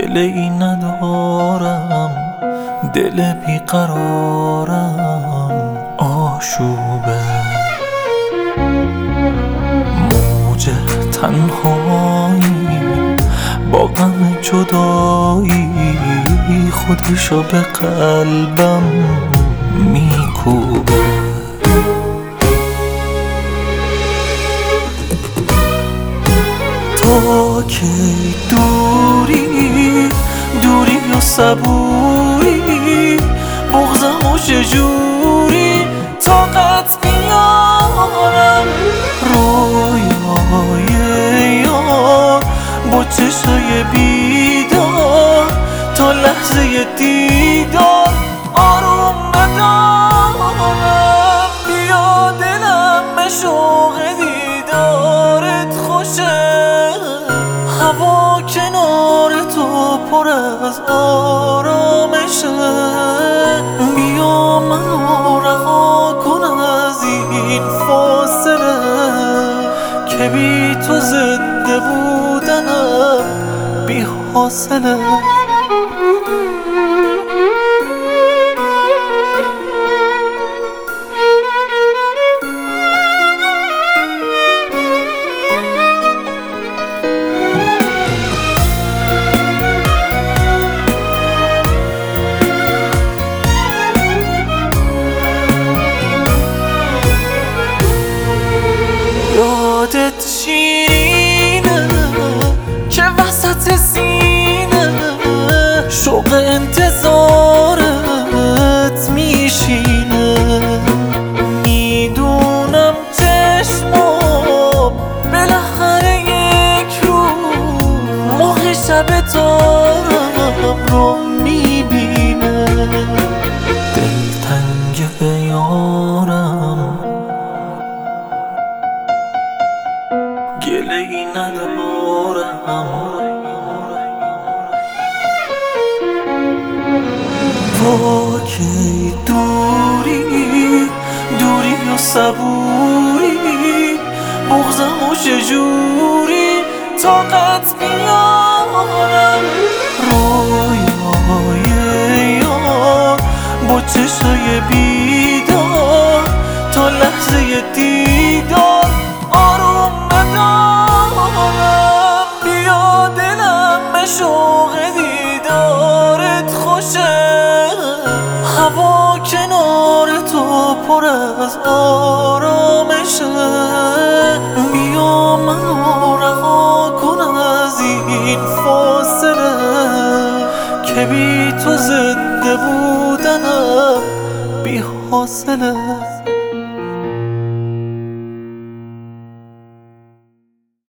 گله ای ندارم، دل بیقرارم آشوبه. موج تنهایی با غم جدایی خودشو به قلبم میکوبه. تا کی دوری و صبوری، بغضم و چجوری طاقت بیارم. رویای یار با چشای بیدار، تا لحظه دیدار آروم ندارم. بیا دلم به شوق دیدارت خوشه، هوا کنار تو پر از آرامشه. بیا منو رها کن از این فاصله، که بی تو زنده بودنم بی حاصله. یادت شیرینه که وسط سینه شوق انتظارت میشینه. میدونم چشمام بالاخره یک روز ماه شب تارم رو میبینه. دلتنگ یارم گله ای ندارم، با کی دوری و صبوری، بغضم و چجوری طاقت بیارم. رویای یار با چشای بیدار، تا لحظه دیدار آروم ندارم. بیا دلم به شوق دیدارت خوشه، هوا کنار تو پر از آرامشه. بیا منو رها کن از این فاصله، که بی تو زنده بودنم بی حاصله.